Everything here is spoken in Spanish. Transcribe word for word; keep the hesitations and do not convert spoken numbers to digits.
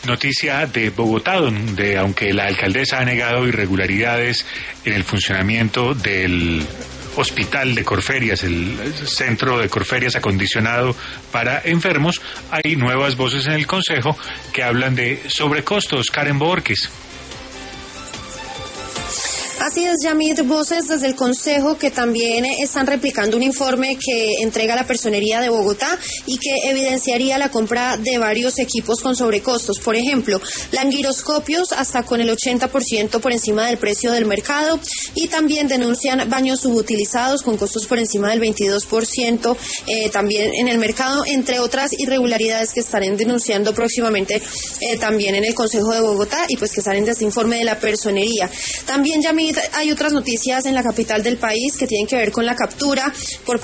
Noticia de Bogotá, donde aunque la alcaldesa ha negado irregularidades en el funcionamiento del hospital de Corferias, el centro de Corferias acondicionado para enfermos, hay nuevas voces en el Consejo que hablan de sobrecostos. Karen Borges. Así es, Yamid, voces desde el Consejo que también están replicando un informe que entrega la Personería de Bogotá y que evidenciaría la compra de varios equipos con sobrecostos. Por ejemplo, laringoscopios hasta con el ochenta por ciento por encima del precio del mercado, y también denuncian baños subutilizados con costos por encima del veintidós por ciento eh, también en el mercado, entre otras irregularidades que estarán denunciando próximamente eh, también en el Consejo de Bogotá y pues que salen de este informe de la Personería. También, Yamid, hay otras noticias en la capital del país que tienen que ver con la captura por